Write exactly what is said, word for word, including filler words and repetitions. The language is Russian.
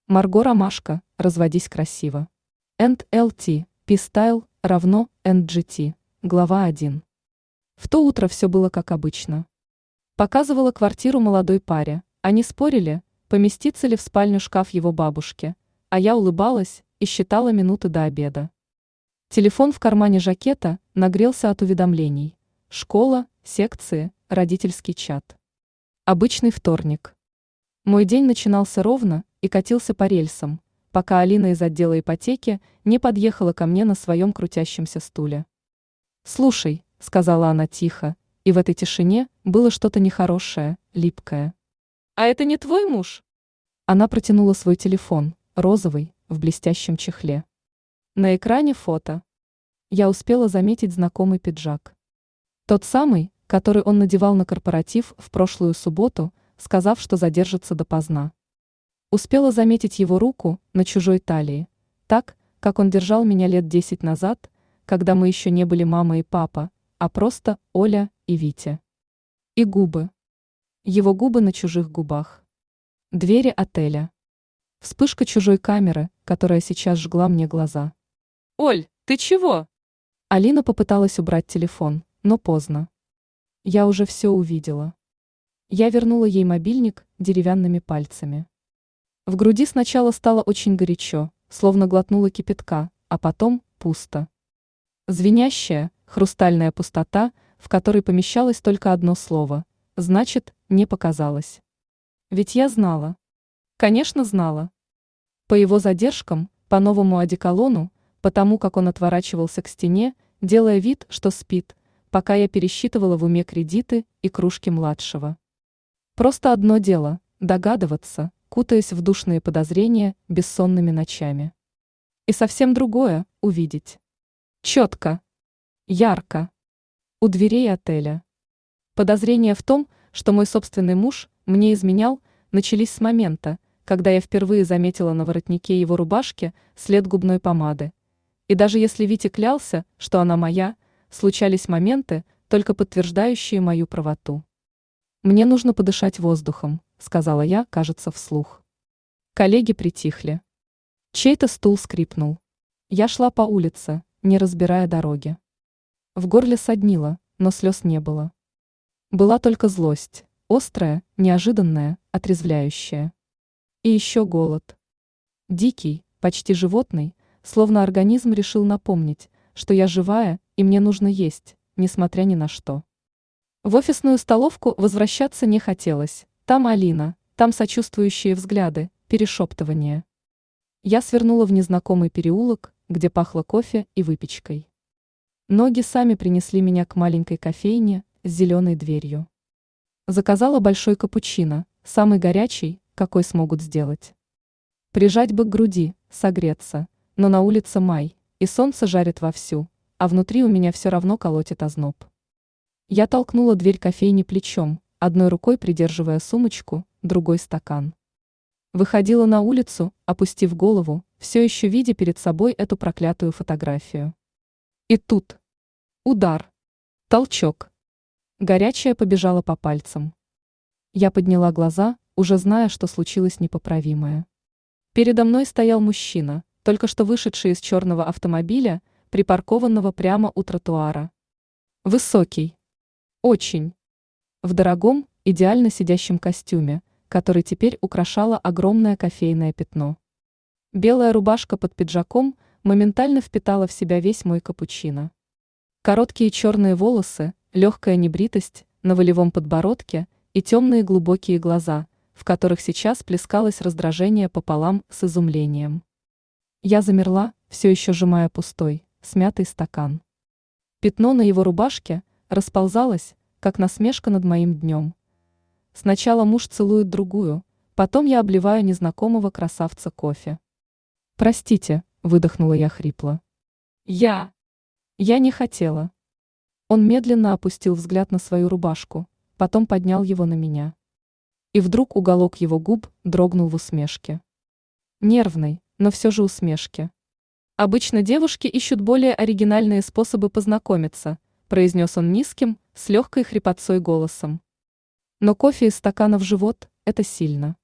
Марго Ромашка, разводись красиво. эн эл ти, P-Style равно эн джи ти. Глава один. В то утро все было как обычно. Показывала квартиру молодой паре, они спорили, поместится ли в спальню шкаф его бабушки, а я улыбалась и считала минуты до обеда. Телефон в кармане жакета нагрелся от уведомлений. Школа, секции, родительский чат. Обычный вторник. Мой день начинался ровно и катился по рельсам, пока Алина из отдела ипотеки не подъехала ко мне на своем крутящемся стуле. «Слушай», — сказала она тихо, и в этой тишине было что-то нехорошее, липкое. «А это не твой муж?» Она протянула свой телефон, розовый, в блестящем чехле. На экране фото. Я успела заметить знакомый пиджак. Тот самый, который он надевал на корпоратив в прошлую субботу, сказав, что задержится допоздна. Успела заметить его руку на чужой талии, так, как он держал меня лет десять назад, когда мы еще не были мама и папа, а просто Оля и Витя. И губы. Его губы на чужих губах. Двери отеля. Вспышка чужой камеры, которая сейчас жгла мне глаза. «Оль, ты чего?» Алина попыталась убрать телефон, но поздно. Я уже все увидела. Я вернула ей мобильник деревянными пальцами. В груди сначала стало очень горячо, словно глотнула кипятка, а потом пусто. Звенящая, хрустальная пустота, в которой помещалось только одно слово, значит, не показалось. Ведь я знала. Конечно, знала. По его задержкам, по новому одеколону, потому как он отворачивался к стене, делая вид, что спит, пока я пересчитывала в уме кредиты и кружки младшего. Просто одно дело – догадываться, кутаясь в душные подозрения бессонными ночами. И совсем другое – увидеть. Четко. Ярко. У дверей отеля. Подозрения в том, что мой собственный муж мне изменял, начались с момента, когда я впервые заметила на воротнике его рубашки след губной помады. И даже если Витя клялся, что она моя, случались моменты, только подтверждающие мою правоту. «Мне нужно подышать воздухом», — сказала я, кажется, вслух. Коллеги притихли. Чей-то стул скрипнул. Я шла по улице, не разбирая дороги. В горле соднило, но слез не было. Была только злость, острая, неожиданная, отрезвляющая. И еще голод. Дикий, почти животный, словно организм решил напомнить, что я живая и мне нужно есть, несмотря ни на что. В офисную столовку возвращаться не хотелось. Там Алина, там сочувствующие взгляды, перешептывания. Я свернула в незнакомый переулок, где пахло кофе и выпечкой. Ноги сами принесли меня к маленькой кофейне с зеленой дверью. Заказала большой капучино, самый горячий, какой смогут сделать. Прижать бы к груди, согреться, но на улице май, и солнце жарит вовсю, а внутри у меня все равно колотит озноб. Я толкнула дверь кофейни плечом, одной рукой придерживая сумочку, другой стакан. Выходила на улицу, опустив голову, все еще видя перед собой эту проклятую фотографию. И тут. Удар. Толчок. Горячая побежала по пальцам. Я подняла глаза, уже зная, что случилось непоправимое. Передо мной стоял мужчина, только что вышедший из черного автомобиля, припаркованного прямо у тротуара. Высокий. Очень. В дорогом, идеально сидящем костюме, который теперь украшало огромное кофейное пятно. Белая рубашка под пиджаком моментально впитала в себя весь мой капучино. Короткие черные волосы, легкая небритость на волевом подбородке и темные глубокие глаза, в которых сейчас плескалось раздражение пополам с изумлением. Я замерла, все еще сжимая пустой, смятый стакан. Пятно на его рубашке расползалось, как насмешка над моим днем. Сначала муж целует другую, потом я обливаю незнакомого красавца кофе. «Простите», — выдохнула я хрипло. «Я... я не хотела». Он медленно опустил взгляд на свою рубашку, потом поднял его на меня. И вдруг уголок его губ дрогнул в усмешке. Нервной, но все же усмешке. «Обычно девушки ищут более оригинальные способы познакомиться», произнес он низким, с легкой хрипотцой голосом. Но кофе из стакана в живот – это сильно.